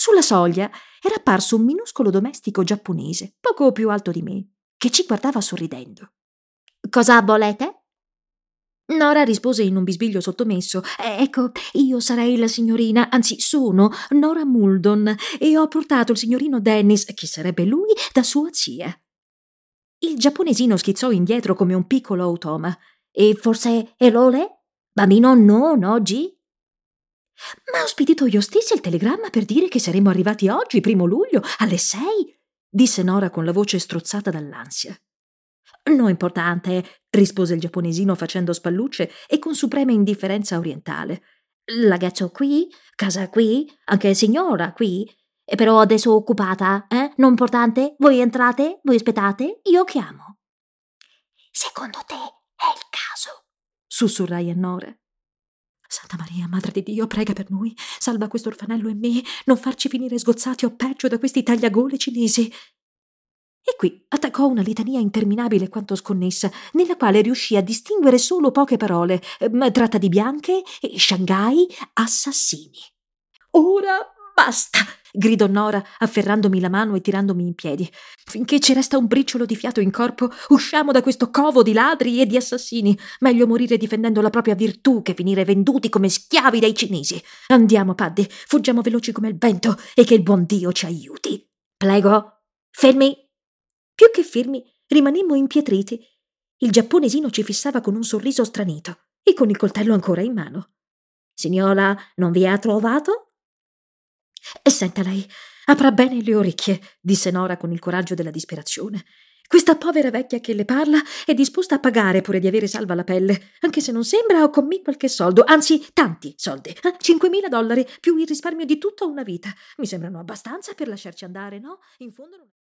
Sulla soglia era apparso un minuscolo domestico giapponese, poco più alto di me, che ci guardava sorridendo. «Cosa volete?» Nora rispose in un bisbiglio sottomesso: Ecco, io sarei la signorina, anzi sono Nora Muldon, e ho portato il signorino Dennis, chi sarebbe lui, da sua zia». Il giapponesino schizzò indietro come un piccolo automa. «E forse è Lole? Bambino non oggi?» «Ma ho spedito io stessa il telegramma per dire che saremmo arrivati oggi, 1° luglio, alle 6», disse Nora con la voce strozzata dall'ansia. «No importante», rispose il giapponesino facendo spallucce e con suprema indifferenza orientale. «Ragazzo qui? Casa qui? Anche signora qui? E però adesso occupata, eh? Non importante? Voi entrate? Voi aspettate? Io chiamo». «Secondo te è il caso?» sussurrai a Nora. «Santa Maria, Madre di Dio, prega per noi, salva questo orfanello e me, non farci finire sgozzati o peggio da questi tagliagole cinesi». E qui attaccò una litania interminabile quanto sconnessa, nella quale riuscì a distinguere solo poche parole: tratta di bianche, Shanghai, assassini. «Ora basta!» gridò Nora, afferrandomi la mano e tirandomi in piedi. «Finché ci resta un briciolo di fiato in corpo, usciamo da questo covo di ladri e di assassini. Meglio morire difendendo la propria virtù che finire venduti come schiavi dai cinesi. Andiamo, Paddy, fuggiamo veloci come il vento e che il buon Dio ci aiuti». «Prego, fermi!» Più che fermi, rimanemmo impietriti. Il giapponesino ci fissava con un sorriso stranito e con il coltello ancora in mano. «Signora, non vi ha trovato?» «Senta lei, apra bene le orecchie», disse Nora con il coraggio della disperazione. «Questa povera vecchia che le parla è disposta a pagare pure di avere salva la pelle, anche se non sembra, ho con me qualche soldo, anzi tanti soldi, $5.000, più il risparmio di tutta una vita. Mi sembrano abbastanza per lasciarci andare, no? In fondo non...»